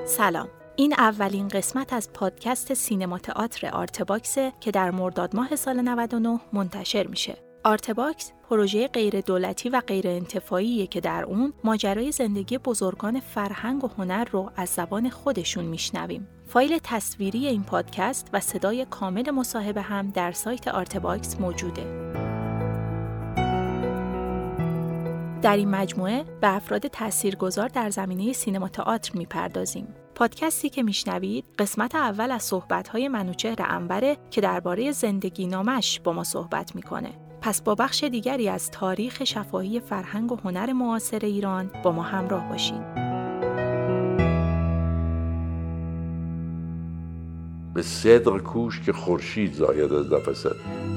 سلام. این اولین قسمت از پادکست سینما تئاتر آرتباکس که در مرداد ماه سال 99 منتشر میشه. آرتباکس پروژه غیر دولتی و غیر انتفاعیه که در اون ماجرای زندگی بزرگان فرهنگ و هنر رو از زبان خودشون میشنویم. فایل تصویری این پادکست و صدای کامل مصاحبه هم در سایت آرتباکس موجوده. در این مجموعه به افراد تاثیرگذار در زمینه سینما تئاتر میپردازیم. پادکستی که میشنوید قسمت اول از صحبت‌های منوچهر عنبره که درباره زندگی نامش با ما صحبت میکنه. پس با بخش دیگری از تاریخ شفاهی فرهنگ و هنر معاصر ایران با ما همراه باشید. به صدق کوش که خورشید زاید از نفست.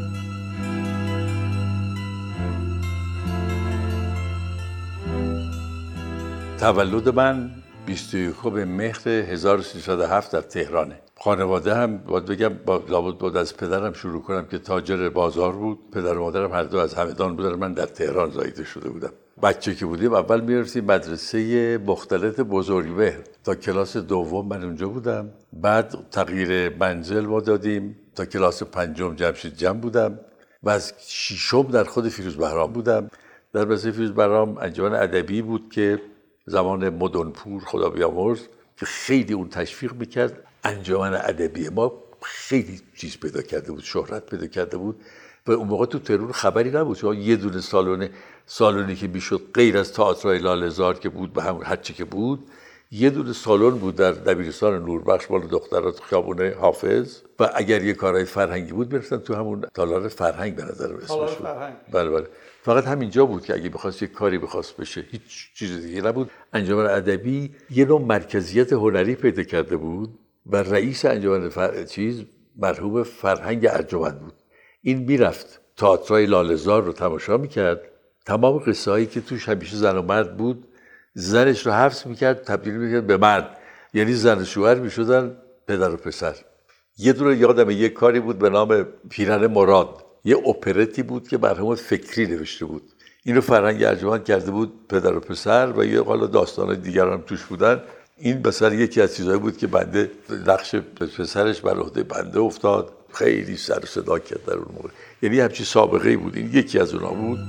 تولد من 21 مهر 1307 در تهرانه. خانواده هم باید بگم لابد بود از پدرم شروع کنم که تاجر بازار بود. پدر و مادرم هر دو از همدان بودن، من در تهران زایده شده بودم. بچه که بودیم اول میرفتیم مدرسه مختلط بزرگمهر تا کلاس دوم من اونجا بودم. بعد تغییر منزل ما دادیم تا کلاس پنجم جمشید جمع بودم و از ششم در خود فیروز بهرام بودم. در مدرسه فیروز بهرام انجمن ادبی بود که زمان مدنپور خدا بیامرز که خیلی اون تشویق میکرد. انجمن ادبی ما خیلی چیز پیدا کرده بود، شهرت پیدا کرده بود و اون موقع تو تهران خبری نبود. شما یه دونه سالونی که میشد غیر از تئاتر لاله‌زار که بود به همون هرچی که بود، یه دونه سالن بود در دبیرستان نوربخش مال دخترات خیابون حافظ و اگر یه کارهای فرهنگی بود میرفتن تو همون تالار فرهنگ به نظر اسمش بود. بله. فقط همینجا بود که اگه بخواست یه کاری بخواست بشه هیچ چیز دیگه نبود. انجمن ادبی یه نوع مرکزیت هنری پیدا کرده بود و رئیس انجمن مرحوم فرهنگ ارجمند بود. این میرفت تئاترای لاله‌زار رو تماشا میکرد، تمام قصه هایی که توش همیشه زن و مرد بود زنش رو حفظ میکرد تبدیل میکرد به مرد، یعنی زن و شوهر میشدن پدر و پسر. یه دونه یادمه یه کاری بود به نام پیرن مراد، یه اپرتی بود که مرحوم فکری نوشته بود. اینو فرهنگ ارجمند کرده بود پدر و پسر و یه حالا داستان دیگر هم توش بودن. این مثلا یکی از چیزایی بود که بنده نقش پسرش بر عهده بنده افتاد. خیلی سر و صدا کرد در اون موقع، یعنی همچین سابقه‌ای بود. این یکی از اونها بود.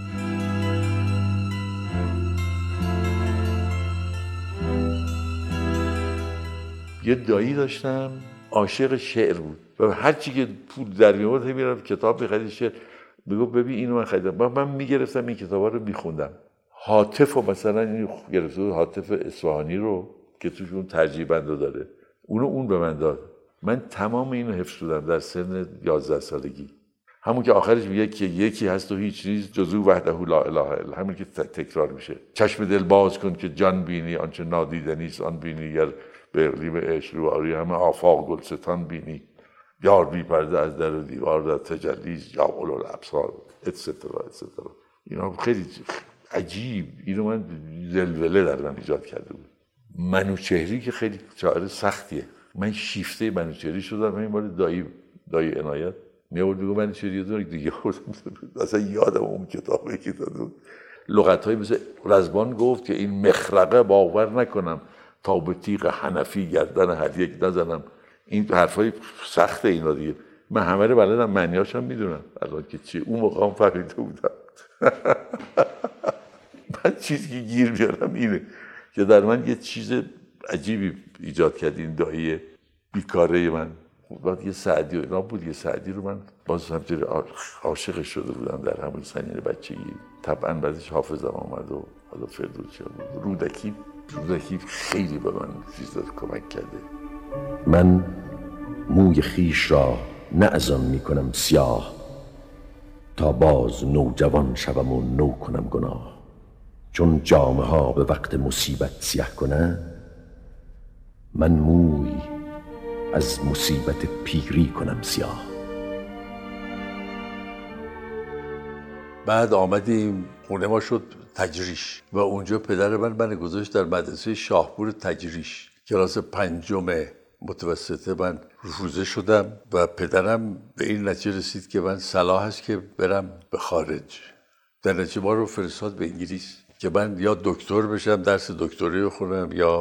یه دایی داشتم عاشق شعر بود و هر چی که پول در می‌آورد میرفت کتاب می‌خرید شعر. میگفت ببین اینو من خریدم. من میگرفتم این کتابا رو می‌خوندم. حاطف و مثلا این گرفته حاطف اصفهانی رو که توش اون ترجیع بندو داره، اون به من داد. من تمام اینو حفظ کردم در سن 11 سالگی. همون که آخرش میگه که یکی هست و هیچ نیست جزو وحده لا اله الا، همین که تکرار میشه. چشم دل باز کن که جان بینی آنچه نادیدنی است آن بینی، گر به اقلیم عشق رواری همه آفاق گلستان بینی، یار بی پرده از در و دیوار در تجلیست یا الابصار اتسترا. اینا خیلی عجیب، اینو من زلزله در من ایجاد کرده بود. منوچهری که خیلی شاعر سختیه. من شیفته منوچهری شدم. من این بار دایی عنایت می‌آورد میگه منوچهری داره دیگه خوردم اصلا یادم اون کتابی که داد. لغت‌های مثل رزبان گفت که این مخرقه باور نکنم تا به تیغ حنفی گردن هر یک نزنم. این حرفای سخته اینا دیگه. من همه رو بلدم، معنی‌هاش هم میدونم الان که چی. اون موقع هم فهمیده بودم. من چیزی که گیر بیارم اینه که در من یه چیز عجیبی ایجاد کرد این دایی بیکاره من. بعد یه سعدی و اینا بود. یه سعدی رو من باز همجوری عاشقش شده بودم در همون سنین بچگی. طبعا بعدش حافظم آمد و حالا فردوسی بود. رودکی خیلی به من چیز داد، کمک کرده. من موی خیش را نه از آن می کنم سیاه تا باز نوجوان شوم و نو کنم گناه. چون جامه ها به وقت مصیبت سیه کنند، من موی از مصیبت پیری کنم سیاه. بعد آمدیم خونه ما شد تجریش و اونجا پدر من گذاشت در مدرسه شاهپور تجریش. کلاس پنجم متوسطه من رفوزه شدم و پدرم به این نتیجه رسید که من صلاح است که برم به خارج. در نتیجه ما رو فرستاد به انگلیس که من یا دکتر بشم، درس دکتری بخونم، یا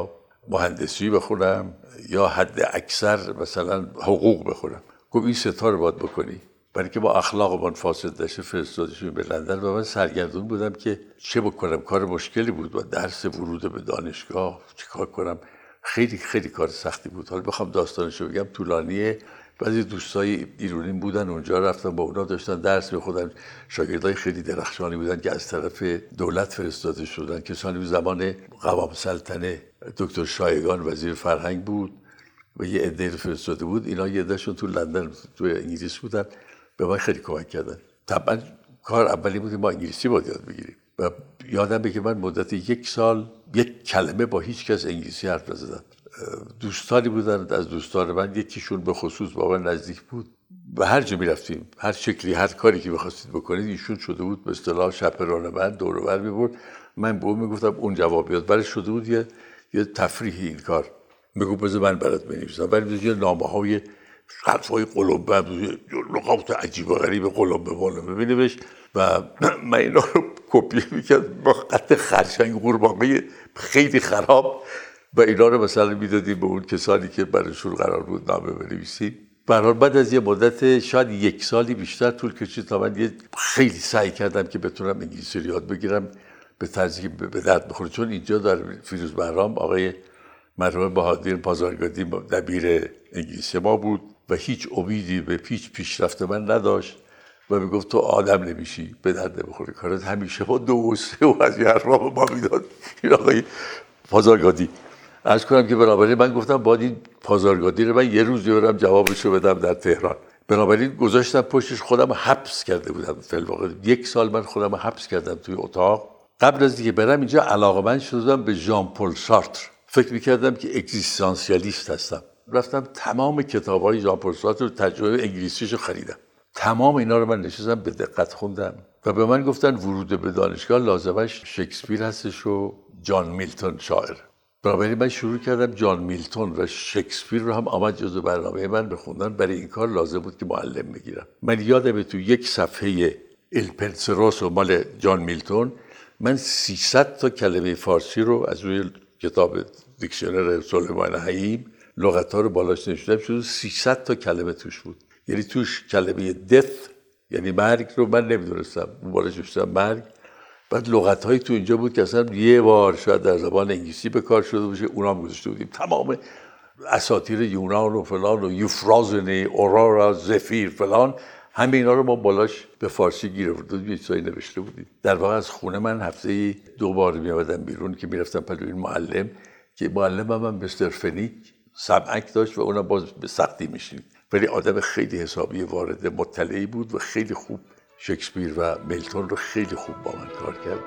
مهندسی بخونم یا حد اکثر مثلا حقوق بخونم. گفت این سه تا رو باید بکنی. برای که با اخلاقمان فاسد نشه فرستادشون به لندن و من سرگردون بودم که چه بکنم. کار مشکلی بود و درس ورود به دانشگاه چیکار کنم. خیلی خیلی کار سختی بود. حالا بخوام داستانشو بگم طولانیه. بعضی دوستای ایرانی بودن اونجا، رفتم با اونا داشتن درس می‌خوندن. شاگردای خیلی درخشانی بودن که از طرف دولت فرستاده شدن. کسانی بود زمان قوام سلطنه دکتر شایگان وزیر فرهنگ بود و یه عده فرستاده بود. اینا یه عدهشون تو لندن تو انگلیس بودن، به من خیلی کمک کردن. طبعا کار اولی بود که ما انگلیسی باید یاد بگیریم و یادمه که من مدت 1 سال یک کلمه با هیچ کس انگلیسی حرف نزدم. دوستانی بودن از دوستان من، یکیشون به خصوص با من نزدیک بود و هر جا می‌رفتیم هر شکلی هر کاری که بخواستید بکنید ایشون شده بود به اصطلاح شپران من، دور و بر می‌برد. من به اون میگفتم اون جواب بیاد. برای شده بود یه تفریحی این کار. میگفت بذار من برات بنویسم. ولی یه نامه‌های حرفای قلمبه، لغات عجیب و غریب قلمبه ببینیمش و من اینا رو کپی می‌کردم با خط خرچنگ قورباغه خیلی خراب و اینا رو مثلا میدادیم به اون کسانی که برایشون قرار بود نامه بنویسیم. برحال بعد از یه مدت شاید 1 سالی بیشتر طول کشید تا من خیلی سعی کردم که بتونم انگلیسی رو یاد بگیرم به طرزی که به درد بخوره. چون اینجا در فیروز بهرام آقای مرحوم بهادر پازارگادی دبیر انگلیسی ما بود و هیچ امیدی به پیشرفت من نداشت و میگفت تو آدم نمیشی، به درد نمیخوری کارت. همیشه با 2 و 3 و از این حرفا به ما میداد این آقای پازارگادی. عرض کنم که بنابراین من گفتم باید این پازارگادی رو من یه روز بیارم جوابشو بدم در تهران. بنابراین گذاشتم پشتش، خودم حبس کرده بودم. فی الواقع 1 سال من خودم حبس کردم توی اتاق. قبل از اینکه برم اینجا علاقه‌مند شدم به ژان پل سارتر. فکر می‌کردم که اگزیستانسیالیست هستم. رفتم تمام کتاب‌های ژان پل سارتر رو ترجمه انگلیسیشو خریدم. تمام اینا رو من نشستم به دقت خوندم و به من گفتن ورود به دانشگاه لازمش شکسپیر هستش و جان میلتون شاعر. بنابراین من شروع کردم جان میلتون و شکسپیر رو هم آمد جزو برنامه من بخوندن. برای این کار لازم بود که معلم بگیرم. من یادمه تو 1 صفحه ال پنسروسو مال جان میلتون من 300 تا کلمه فارسی رو از روی کتاب دیکشنر سلیمان حییم لغت‌ها رو بالاش نوشتم، شد 300 تا کلمه توش بود. یعنی توش کلمه death یعنی مرگ رو من نمیدونستم، اون بالاش نوشتم مرگ. بعد لغت‌های تو اینجا بود که اصلا یه بار شاید در زبان انگلیسی به کار شده باشه، اونا هم گذاشته بودیم. تمام اساطیر یونان و فلان و یوفرازنی، اورورا، زفیر فلان، همه اینا رو ما بالاش به فارسی گیر آوردیم، یه چیزایی نوشته بودیم. در واقع از خونه من هفته‌ای 2 بار می‌آمدم بیرون که می‌رفتم پلوی این معلم که معلمم من مستر فنیک سمعک داشت و اونا باز به سختی می‌شنید. ولی آدم خیلی حسابی وارد مطلعی بود و خیلی خوب شکسپیر و میلتون رو خیلی خوب با من کار کرد.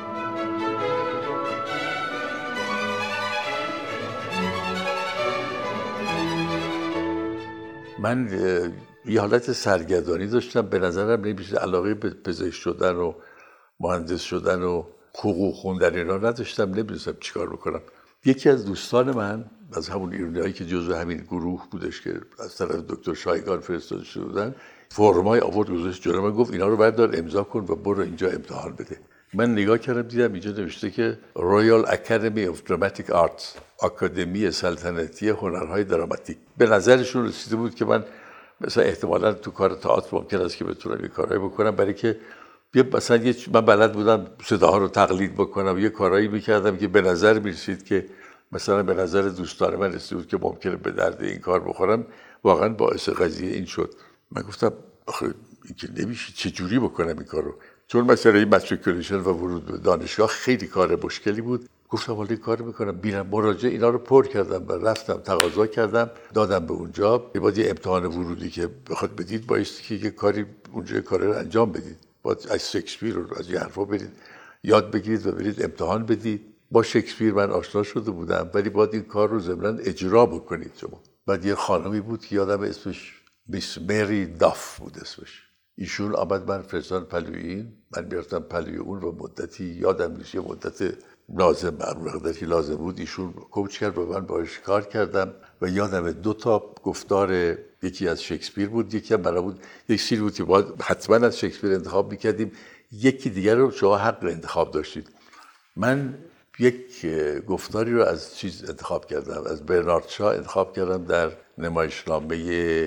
من یه حالت سرگردانی داشتم. به نظرم نمیشه علاقه به پزشک شدن و مهندس شدن و حقوق خوندن اینا نداشتم. نمیدونستم چیکار بکنم. یکی از دوستان من از همون ایرانیایی که جزو همین گروه بودش که از طرف دکتر شایگان فرستاده شده بودن، فرمای آورد گذاشت جلوی من، گفت اینا رو بردار امضا کن و برو اینجا امتحان بده. من نگاه کردم دیدم اینجا نوشته که رویال اکادمی اف دراماتیک آرتس، آکادمی سلطنتی هنرهای دراماتیک. به نظرشون رسیده بود که من مثلا احتمالاً تو کار تئاتر ممکن است که بتونم یه کارایی بکنم، برای که مثلا من بلد بودم صداها رو تقلید بکنم، یه کارایی می‌کردم که به نظر می‌رسید که مثلا به نظر دوستان من رسید بود که ممکنه به درد این کار بخورم. واقعاً باعث قضیه این شد. من گفتم آخه این که نمیشه، چه جوری بکنم این کارو؟ چون مثلا این ماتریکولیشن و ورود به دانشگاه خیلی کار مشکلی بود. گفتم حالا این کارو میکنم، میرم مراجعه اینا رو پر کردم و رفتم تقاضا کردم، دادم به اونجا. بعد یه امتحان ورودی که بخواد بدید بایستی که یه کاری اونجا کاری رو انجام بدید. باید از شکسپیر رو از این حرفا برید یاد بگیرید و برید امتحان بدید. با شکسپیر من آشنا شده بودم، ولی باید این کار رو ضمناً اجرا بکنید شما. بعد یه خانمی بود که یادم اسمش میس مری داف بود اسمش. ایشون آمد من فرستاد پلوی این، من میرفتم پلوی اون و مدتی یادم نیست، یه مدت لازم مقداری لازم بود ایشون کوچ کرد و من باهاش کار کردم و یادم 2 تا گفتار یکی از شکسپیر بود، یکی هم برای بود یک چیزی بود که باید حتما از شکسپیر انتخاب میکردیم، یکی دیگر رو شما حق انتخاب داشتید. من یک گفتاری رو از چیز انتخاب کردم، از برنارد شاه انتخاب کردم در نمایشنامه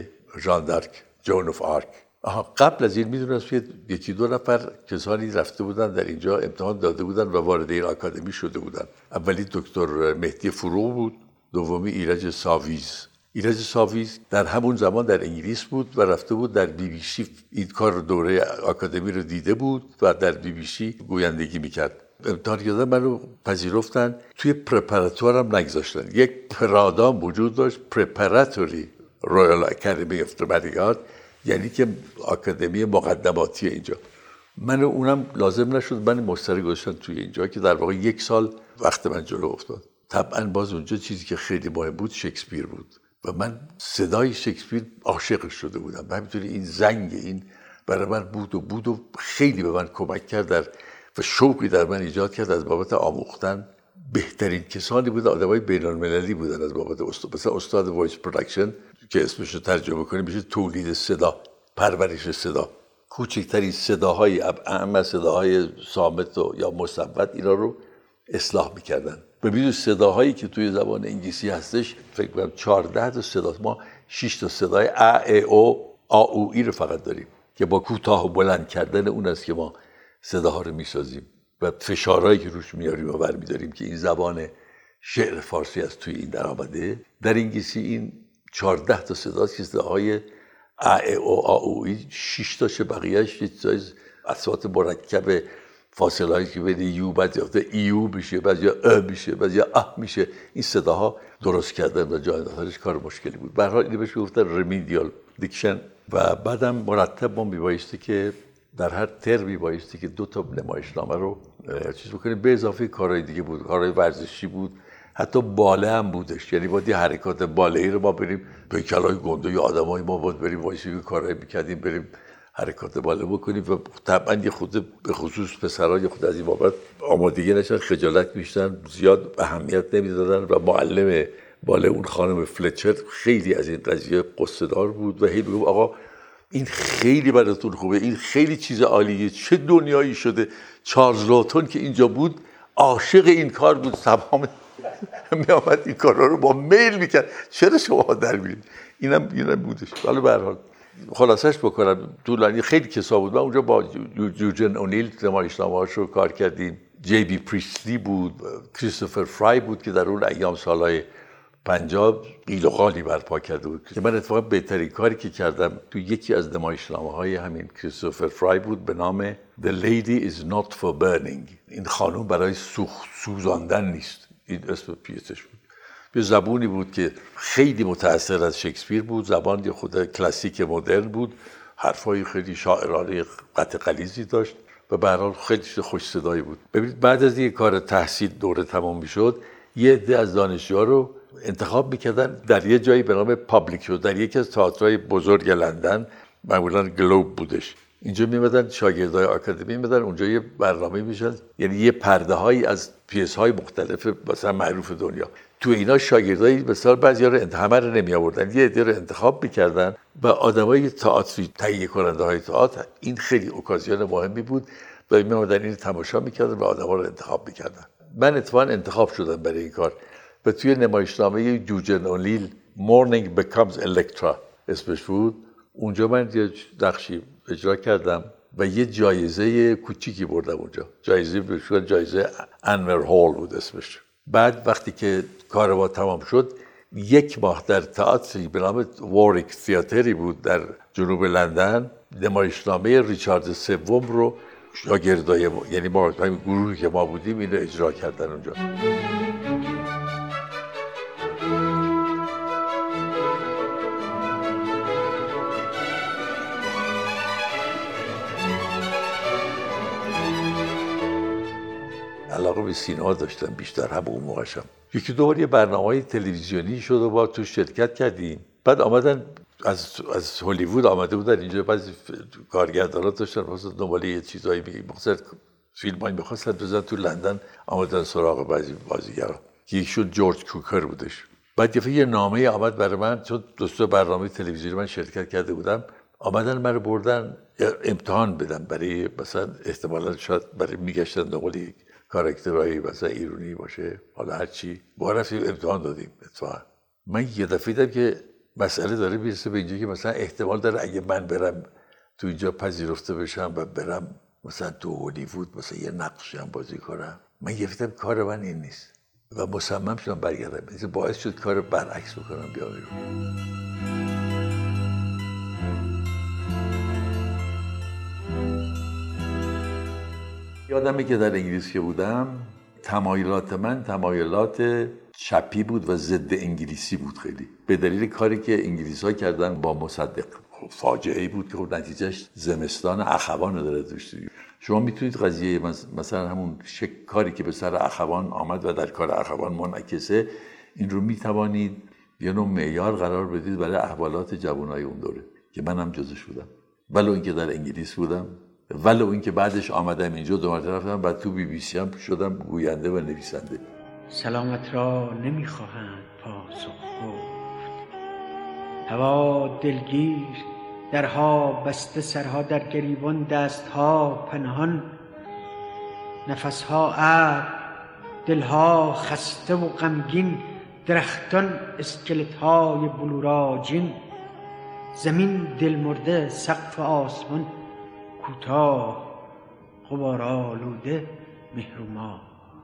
ژان دارک، جون آف آرک. قبل از این میدونست که یکی دو نفر کسانی رفته بودن در اینجا امتحان داده بودن و وارد این آکادمی شده بودن. اولی دکتر مهدی فروغ بود، دومی ایرج ساویز. ایرج ساویز در همون زمان در انگلیس بود و رفته بود در بی بی سی این کار دوره آکادمی رو دیده بود و در بی بی سی گویندگی میکرد. امتحان کردن منو پذیرفتن، توی پرپاراتوارم نگذاشتن. یک پرادام وجود داشت، پرپاراتوری رویال اکادمی اف دراماتیک آرت، یعنی که آکادمی مقدماتی اینجا. من اونم لازم نشد، من مستری گذاشتن توی اینجا که در واقع 1 سال وقت من جلو افتاد. طبعا باز اونجا چیزی که خیلی مهم بود شکسپیر بود و من صدای شکسپیر عاشقش شده بودم. همینطوری این زنگ این برای من بود و خیلی به من کمک کرد و شوقی در من ایجاد کرد از بابت آموختن. بهترین کسانی بودن، آدمای بین‌المللی بودن از بابت مثلا استاد وایس پروداکشن که اسمش رو ترجمه کنیم میشه تولید صدا، پرورش صدا. کوچکترین صداهای اعم صداهای صامت و یا مصوت اینا رو اصلاح میکردن. ببینید صداهایی که توی زبان انگلیسی هستش فکر کنم 14 تا صدا، ما 6 تا صدای ا او آ او ای رو فقط داریم که با کوتاه و بلند کردن اون است که ما صداها رو میسازیم و فشارهایی که روش میاریم و برمیداریم که این زبان شعر فارسی از توی این در آمده. در انگلیسی این 14 تا صداست که صداهای ا او آ او ای، 6 تاشه بقیه‌اش یه چیز اصوات مرکب فاصله‌ای که بین یو بعد وقتا ایو میشه، بعد یا ا میشه، بعد یا اه میشه. این صداها درست کردن و جای انداختنش کار مشکلی بود. به هر حال اینو بهش گفتن رمیدیال دیکشن. و بعدم مرتب ما میبایستی که در هر ترمی بایستی که 2 تا نمایشنامه رو چیز بکنیم، به اضافه کارهای دیگه بود، کارهای ورزشی بود، حتی باله هم بودش. یعنی باید یه حرکات باله‌ای رو ما بریم پیکل‌های گنده یا آدمای ما باید بریم وایسی کارهای می‌کردیم، بریم حرکات باله بکنیم و طبعا یه خود به خصوص پسرها یه خود از این بابت آمادگی نشن، خجالت می‌کشیدن، زیاد اهمیت نمی‌دادن و معلم باله اون خانم فلچر خیلی از این قضیه قصه‌دار بود و هی میگفت آقا این خیلی براتون خوبه، این خیلی چیز عالیه، چه دنیایی شده. چارلز لوتون که اینجا بود عاشق این کار بود، تمام میامد این کارا رو با میل میکرد. چرا شما در میرید؟ اینم بودش. حالا به هر حال خلاصش بکنم، طولانی خیلی کسا بود. من اونجا با یوجن اونیل نمایشنامه‌هاش رو کار کردیم. جی بی پریسلی بود، کریستوفر فرای بود که در اون ایام سالهای 50 قیل و قالی برپا کرده بود که من اتفاقا بهترین کاری که کردم تو یکی از نمایشنامه‌های همین کریستوفر فرای بود به نام The Lady is not for burning. این خانم برای سوزاندن نیست. این اسم پیسش بود. یه زبونی بود که خیلی متأثر از شکسپیر بود، زبان خود کلاسیک مدرن بود، حرفای خیلی شاعرانه قطع غلیظی داشت و به هر حال خیلی خوش صدایی بود. ببینید بعد از این کار تحصیل دوره تمام میشد، یه عده از دانشجوها رو انتخاب میکردن در یه جایی به نام پابلیک شو، در یکی از تئاترهای بزرگ لندن، معمولا گلوب بودش. اینجا میمدن شاگردای آکادمی میمدن اونجا یه برنامه میشن، یعنی یه پرده هایی از پیس های مختلف مثلا معروف دنیا. تو اینا شاگردای مثلا بعضیا رو همه رو نمی آوردن، یه عده رو انتخاب میکردن و آدمای تئاتری تهیه کننده های تئاتر. این خیلی اوکازیون مهمی بود و میمدن این تماشا میکردن و آدما رو انتخاب میکردن. من اتفاقا انتخاب شدم برای این کار و توی نمایشنامه یوجن اونیل Morning Becomes Electra اسمش بود. اونجا من یه نقشی اجرا کردم و یه جایزه کوچیکی بردم اونجا. جایزه انور هال بود اسمش. بعد وقتی که کار ما تمام شد، 1 ماه در تئاتری به نام واریک تئاتری بود در جنوب لندن، نمایشنامه ریچارد سوم رو شاگردای ما، یعنی ما همین گروهی که ما بودیم، اینو اجرا کردن اونجا. علاقه به سینما داشتم بیشتر، هم اون موقعشم. یکی دو بار یه برنامه‌های تلویزیونی شد و با تو شرکت کردیم. بعد آمدن از هالیوود آمده بودن اینجا، بعضی کارگردانا داشتن واسه دنبال یه چیزایی می‌خواستن فیلمایی می‌خواستن بزنن تو لندن، آمدن سراغ بعضی بازیگرا که یکیشون جورج کوکر بودش. بعد یه نامه آمد برای من، چون دوستا برنامه تلویزیونی من شرکت کرده بودم، آمدن من رو بردن امتحان بدم برای مثلا احتمالاً شاید برای میگشتن دنبال کاراکترهای مثلا ایرانی باشه، حالا هر چی. ما رفتیم امتحان دادیم. اتفاقا من یه دفعه دیدم که مسئله داره میرسه به اینجا که مثلا احتمال داره اگه من برم تو اینجا پذیرفته بشم و برم مثلا تو هالیوود مثلا یه نقشی هم بازی کنم، من یه دیدم کار من این نیست و مصمم شدم برگردم. این باعث شد کار برعکس بکنم، بیام بیرون. یادمه که در انگلیس که بودم تمایلات من تمایلات چپی بود و ضد انگلیسی بود خیلی، به دلیل کاری که انگلیس‌ها کردن با مصدق. فاجعه‌ای بود که خب نتیجهش زمستان اخوان داره توش. شما میتونید قضیه مثلا همون کاری که به سر اخوان آمد و در کار اخوان منعکسه، این رو میتوانید یه نوع معیار قرار بدید برای احوالات جوانای اون دوره که منم جزش بودم، ولو اینکه در انگلیس بودم، ولو اینکه بعدش آمدم اینجا 2 مرتبه رفتم، بعد تو BBC هم شدم گوینده و نویسنده. سلامت را نمیخواهند پاسخ گفت، هوا دلگیر، درها بسته، سرها در گریبان، دستها پنهان، نفسها ابر، دلها خسته و غمگین، درختان اسکلت‌های بلوراجین، زمین دلمرده، سقف آسمان کوتاه، غبارآلوده، مهر و ماه،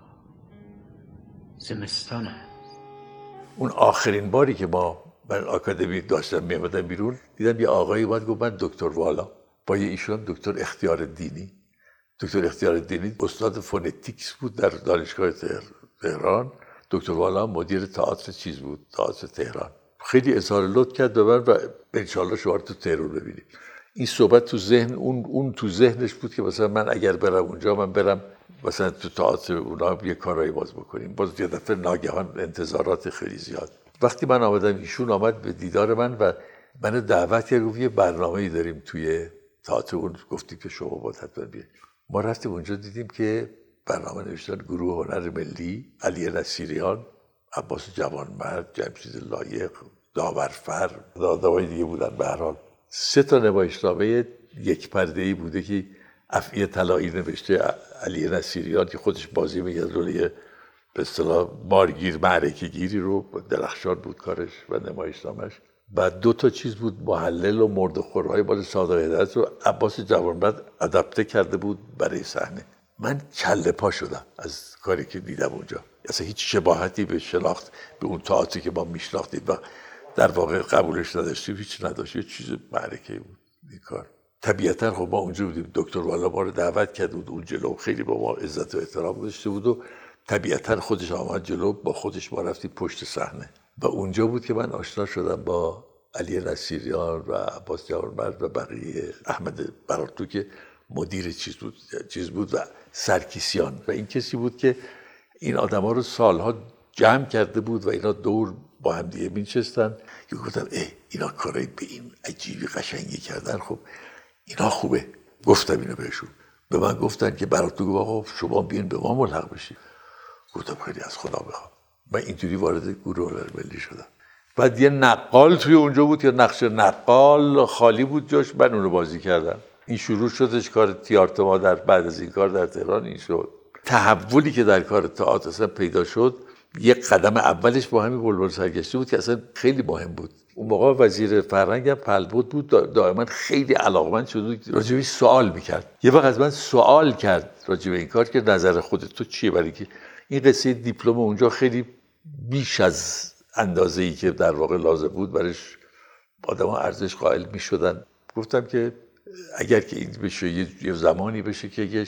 زمستان است. اون آخرین باری که من آکادمی داشتم میامدم بیرون، دیدم یه آقایی اومد گفت من دکتر والا، با یه ایشون دکتر اختیار دینی. دکتر اختیار دینی استاد فونتیکس بود در دانشگاه تهران. دکتر والا مدیر تئاتر چیز بود، تئاتر تهران. خیلی اظهار لطف کرد به من و انشالله شما رو تو تهران ببینیم. این صحبت تو ذهن اون تو ذهنش بود که مثلا من اگر برم اونجا، من برم مثلا تو تئاتر اونا یه کارایی باز بکنیم. باز یه دفعه ناگهان انتظارات خیلی زیاد. وقتی من آمدم ایشون آمد به دیدار من و من دعوت کرد، گفت یه برنامه‌ای داریم توی تئاتر اون، گفتیم که شما باید حتما بیاید. ما رفتیم اونجا، دیدیم که برنامه نوشتن گروه هنر ملی، علی نصیریان، عباس جوانمرد، جمشید لایق، داورفر، آدمای دیگه بودن. به هر حال 3 نمایشنامه یک پرده‌ای بوده که افعی طلایی نوشته علی نصیریان که خودش بازی می‌کرد روی به اصطلاح مارگیر، معرکه گیری رو، درخشان بود کارش و نمایشنامه‌اش. بعد 2 چیز بود، محلل و مرده‌خورهای مال صادق هدایت رو عباس جوانمرد آداپته کرده بود برای صحنه. من کله پا شدم از کاری که دیدم اونجا. اصلا هیچ شباهتی به شناخت به اون تئاتری که ما میشناختیم و در واقع قبولش نداشتیم هیچ نداشت. یه چیز معرکه‌ای بود این کار. طبیعتا خب ما اونجا بودیم، دکتر والا ما رو دعوت کرد بود اون جلو، خیلی با ما عزت و احترام گذاشته بود و طبیعتا خودش آمد جلو، با خودش ما رفتیم پشت صحنه و اونجا بود که من آشنا شدم با علی نصیریان و عباس جوانمرد و بقیه، احمد برارتو که مدیر چیز بود و سرکیسیان. و این کسی بود که این آدما رو سالها جمع کرده بود و اینا دور با هم دیگه می‌نشستن که گفتم اینا کارای به این عجیبی قشنگی کردن، خب اینا خوبه. گفتم اینو بهشون، به من گفتن که براتون گفت آقا شما بیاین به ما ملحق بشید. گفتم خیلی از خدا بخوام. من اینجوری وارد گروه هنر ملی شدم. بعد یه نقال توی اونجا بود که نقش نقال خالی بود جاش، من اونو بازی کردم. این شروع شدش کار تئاتر ما در بعد از این کار در تهران. این شد تحولی که در کار تئاتر اصلا پیدا شد. یک قدم اولش با همین بلبل سرگشته بود که اصلا خیلی مهم بود. اون موقع وزیر فرهنگ هم پلبود بود، دائما خیلی علاقمند شد راجع به سوال میکرد. یه وقت از من سوال کرد راجع به این کار که نظر خودت تو چیه، برای که این قصه دیپلم اونجا خیلی بیش از اندازه‌ای که در واقع لازم بود برایش آدم‌ها ارزش قائل میشدن. گفتم که اگر که این بشه یه زمانی بشه که یه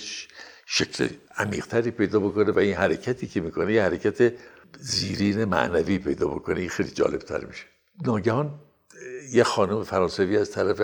شکل عمیق‌تری پیدا بکنه و این حرکتی که میکنه یه حرکت زیرین معنوی پیدا بکنه، این خیلی جالب‌تر میشه. ناگهان یه خانم فرانسوی از طرف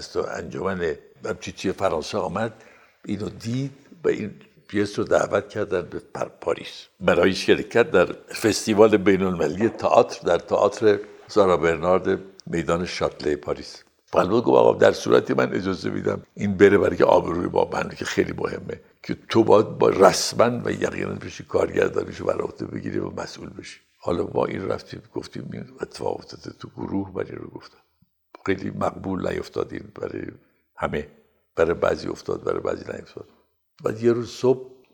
انجمن چیچی فرانسه آمد، اینو دید و این پیس رو دعوت کردن به پاریس برای شرکت در فستیوال بین‌المللی تئاتر در تئاتر سارا برنارد میدان شاتله پاریس. پلبود گفت آقا در صورتی من اجازه میدم این بره، برای که آبروی ما بنده که خیلی مهمه که تو باید با رسما و یقینا بشی کارگردانیشو بر عهده بگیری و مسئول بشی. حالا ما این رفتیم گفتیم این اتفاق افتاده تو گروه، من رو گفتم خیلی مقبول نیفتاد این برای همه، برای بعضی افتاد برای بعضی نیفتاد. بعد یه روز صبح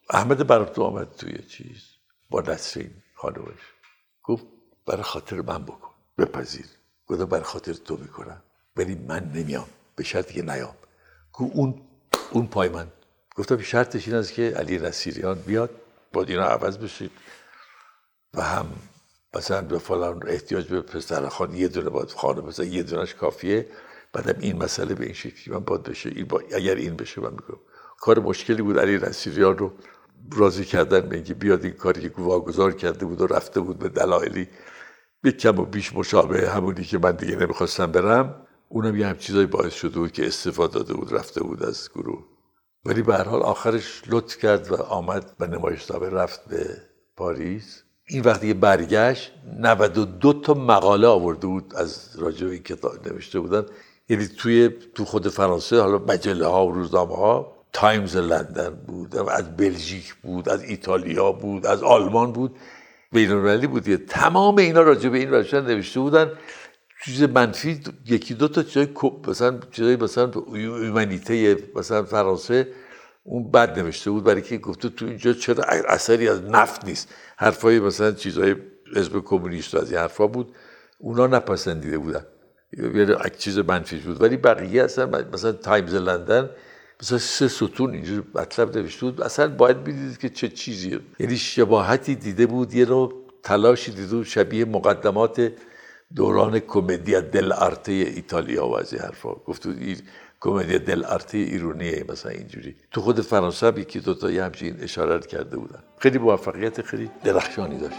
احمد برمتو آمد توی چیز با نسرین خانومش، گفت برای خاطر من بکن، بپذیر. گفتم برای خاطر تو میکنم ولی من نمیام، به شرطی که نیام. اون پای من. گفتم شرطش این است که علی نصیریان بیاد با اینا عوض بشید و هم مثلا به فلان احتیاج به پسرخوان یه دونه باید خانه مثلا یه دونش کافیه، بعدم این مسئله به این شکلی من باید بشه، اگر این بشه من میگم. کار مشکلی بود علی نصیریان رو راضی کردن به اینکه بیاد. این کاری که واگذار کرده بود و رفته بود به دلایلی به کم و بیش مشابه همونی که من دیگه نمیخواستم برم، اونم یه هم چیزایی باعث شده بود که استفاده داده بود رفته بود از گروه. ولی به هر حال آخرش لطف کرد و آمد و نمایشنامه رفت به پاریس. این وقتی که برگشت 92 تا مقاله آورده بود از راجع به این کتاب نوشته بودن، یعنی تو خود فرانسه، حالا مجله ها و روزنامه ها، تایمز لندن بود، از بلژیک بود، از ایتالیا بود، از آلمان بود، بین‌المللی بود. تمام اینا راجع به این روش نوشته بودن. چیز منفی یکی دو تا چیزای مثلا هومانیته مثلا فرانسه اون بد نوشته بود، برای که گفته تو اینجا چرا اثری از نفت نیست. حرفای مثلا چیزای حزب کمونیست و از این حرفا بود، اونا نپسندیده بودن، یه چیز منفی بود. ولی بقیه اصلا مثلا تایمز لندن مثلا 3 ستون اینجور مطلب نوشته بود. اصلا باید می‌دیدید که چه چیزیه، یعنی شباهتی دیده بود، یه نوع تلاشی دیده بود شبیه مقدمات دوران کمدیا دل آرته ایتالیا و از این حرفا. گفت این کمدیا دل آرته ایرانیه مثلا اینجوری. تو خود فرانسه هم یکی دو تا همچین اشاره کرده بودن. خیلی موفقیت خیلی درخشانی داشت.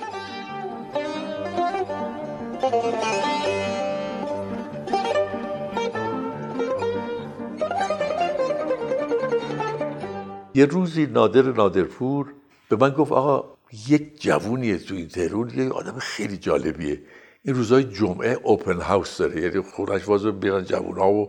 یه روزی نادرپور به من گفت آقا یک جوونیه تو این تهران، یه آدم خیلی جالبیه، این روزهای جمعه اوپن هاوس داره، یعنی خونش واسه میرن جوونا و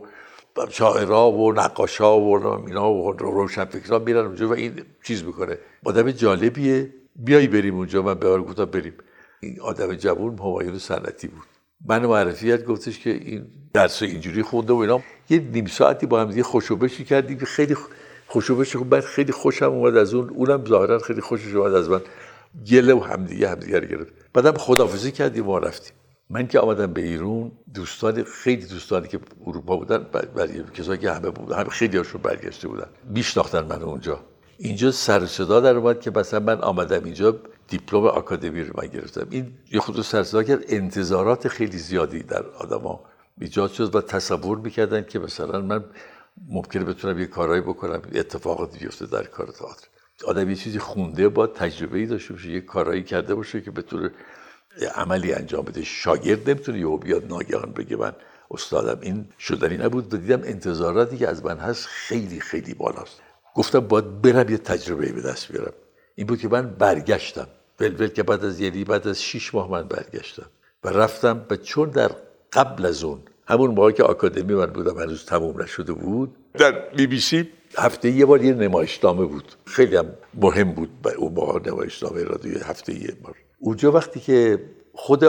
شاعرها و نقاشا و اینا و روشنفکران میرن اونجا و این چیز میکنه. آدم جالبیه، بیایی بریم اونجا. من به گفتم بریم. این آدم جوون همایون صنعتی بود، من معرفی کرد، گفتش که این درس اینجوری خونده و اینا. یه نیم ساعتی با هم دیگه خوشوبشی کردیم، خیلی خوشوبش خوب. بعد خیلی خوشم اومد از اونم ظاهرا خیلی خوشش اومد از من. گله و همدیگه رو گرفت. بعدم خداحافظی کردیم و رفتیم. من که آمدم به ایران، خیلی دوستانی که اروپا بودن، برای کسایی که همه بودن، همه خیلی هاشون برگشته بودن، میشناختن من اونجا. اینجا سر و صدا در اومد که مثلا من آمدم اینجا، دیپلم آکادمی رو من گرفتم. این یه خود سر صدا کرد، انتظارات خیلی زیادی در آدما ایجاد شد و تصور میکردن که مثلا من ممکنه بتونم یه کارایی بکنم، اتفاقاتی بیفته در کار تئاتر. آدم یه چیزی خونده، با تجربه‌ای داشته باشه، یه کارایی کرده باشه که بتونه عملی انجام بده. شاگرد نمیتونه یهو بیاد ناگهان بگه من استادم. این شدنی نبود و دیدم انتظاراتی که از من هست خیلی خیلی بالاست. گفتم باید برم یه تجربه‌ای به دست بیارم. این بود که من برگشتم. ول که بعد از 6 ماه من برگشتم و رفتم. و چون در قبل از اون همون موقع که آکادمی من بودم هنوز تموم نشده بود، در BBC هفته یه بار یه نمایشنامه بود، خیلی هم مهم بود اون موقع نمایشنامه رادیو هفته یه بار. اونجا وقتی که خود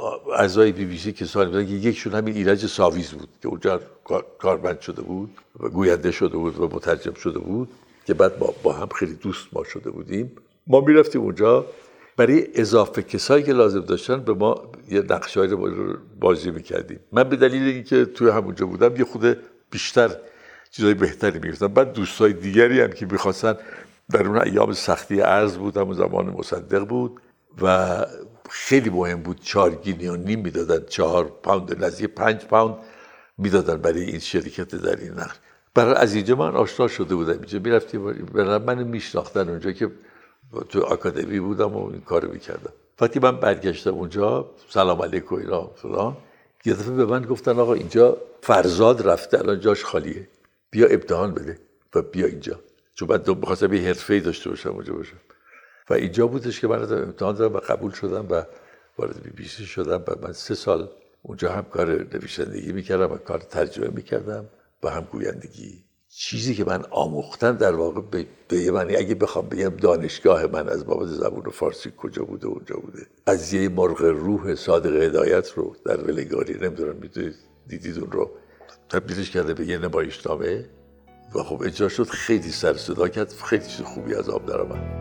اعضای BBC که سوال می‌کردن که یکشون همین ایرج ساویز بود که اونجا کارمند شده بود و گوینده شده بود و مترجم شده بود، که بعد با هم خیلی دوست ما شده بودیم. ما میرفتیم اونجا برای اضافه کسایی که لازم داشتن به ما یه نقشه‌ای رو بازی می‌کردیم. من به دلیل اینکه توی همونجا بودم یه خود بیشتر چیزای بهتری می‌گفتم. بعد دوستای دیگری هم که می‌خواستن، در اون ایام سختی ارز بود، همون زمان مصدق بود و خیلی مهم بود، 4 گینی و نیم میدادن، 4 پوند، نزدیک 5 پوند میدادن برای این شرکت در این نقل. برای از اینجا من آشنا شده بودم. اینجا میرفتیم، برای من میشناختن اونجا که تو آکادمی بودم و این کارو میکردم. وقتی من برگشتم اونجا، سلام علیکم اینا فلان، یه دفعه به من گفتن آقا اینجا فرزاد رفته، الان جاش خالیه، بیا امتحان بده و بیا اینجا. چون من می‌خواستم یه حرفه‌ای داشته باشم اونجا باشم. و اینجا بودش که من امتحان دادم و قبول شدم و وارد BBC شدم. و من 3 سال اونجا هم کار نویسندگی میکردم و کار ترجمه میکردم و هم گویندگی. چیزی که من آموختم در واقع به یه معنی اگه بخوام بگم دانشگاه من از بابت زبان فارسی کجا بوده اونجا بوده. از یه مرغ روح صادق هدایت رو در ولگاری، نمیدونم دیدید اون رو، تبدیلش کرده به یه نمایشنامه و خب اجرا شد، خیلی سر صدا کرد، خیلی چیز خوبی از آب در آمد.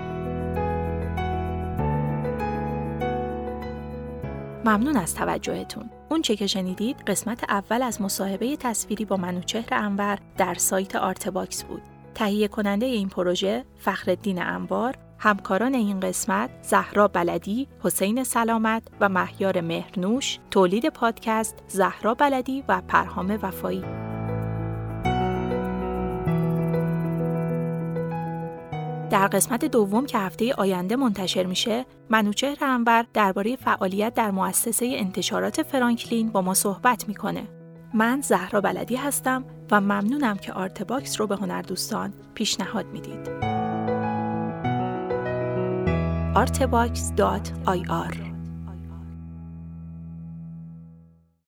ممنون از توجهتون. اون چه که شنیدید قسمت اول از مصاحبه تصویری با منوچهر انور در سایت آرتباکس بود. تهیه کننده این پروژه فخرالدین انبار، همکاران این قسمت زهرا بلدی، حسین سلامت و مهیار مهرنوش، تولید پادکست زهرا بلدی و پرهام وفایی. در قسمت دوم که هفته آینده منتشر میشه، منوچهر انور درباره فعالیت در مؤسسه انتشارات فرانکلین با ما صحبت میکنه. من زهرا بلدی هستم و ممنونم که آرتباکس رو به هنردوستان پیشنهاد میدید. artbox.ir